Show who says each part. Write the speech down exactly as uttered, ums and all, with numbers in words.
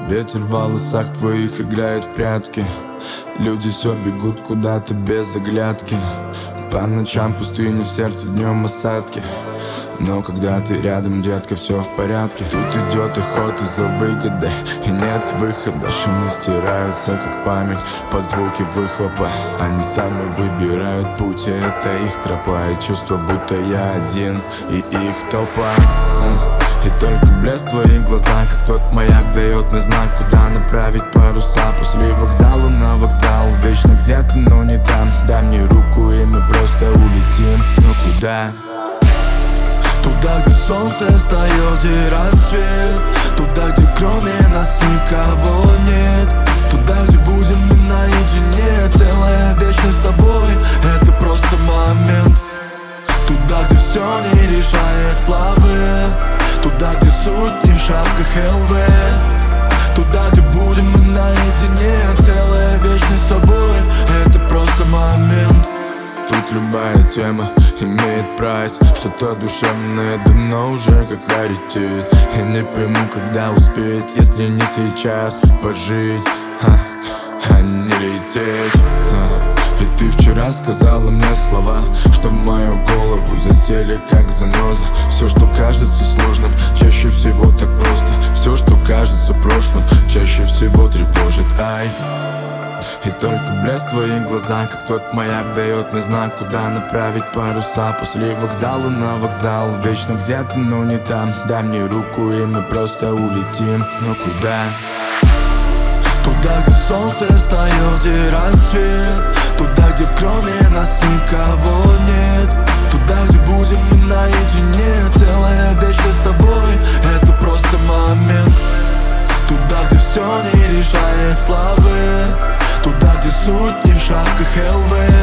Speaker 1: Ветер в волосах твоих играет в прятки. Люди все бегут куда-то без оглядки. По ночам пустыня, в сердце днем осадки. Но когда ты рядом, детка, все в порядке. Тут идет охота за выгодой, и нет выхода. Шумы стираются, как память, под звуки выхлопа. Они сами выбирают путь, и это их тропа. И чувство, будто я один, и их толпа. И только блеск в твоих глазах, как тот маяк, дает мне знак, куда направить паруса. После вокзала на вокзал, вечно где-то, но не там. Дай мне руку, и мы просто улетим. Но куда?
Speaker 2: Туда, где солнце встает и рассвет. Туда, где кроме нас никого нет. Туда, где будем мы наедине. Целая вечность с тобой, это просто момент. Туда, где все не решает главы. Туда, где суть не в шапках эл вэ. Туда, где будем мы наедине. Целая вечность с тобой, это просто момент.
Speaker 1: Тут любая тема имеет прайс. Что-то душевное давно уже как раритет. Я не пойму, когда успеть, если не сейчас пожить, ха, а не лететь, ха. И ты вчера сказала мне слова, что в мою голову засели как заноза. Все, что кажется сложным, чаще всего так просто. Все, что кажется прошлым, чаще всего тревожит. Ай. И только блеск в твоих глазах, как тот маяк, дает мне знак, куда направить паруса. После вокзала на вокзал, вечно где-то, но не там. Дай мне руку, и мы просто улетим. Но куда?
Speaker 2: Туда, где солнце встает и рассвет. Туда, где кроме нас никого нет. Туда, где будем мы наедине. Целая вечность с тобой, это просто момент. Туда, где все не решает главы. Туда, где суть не в шапках эл вэ.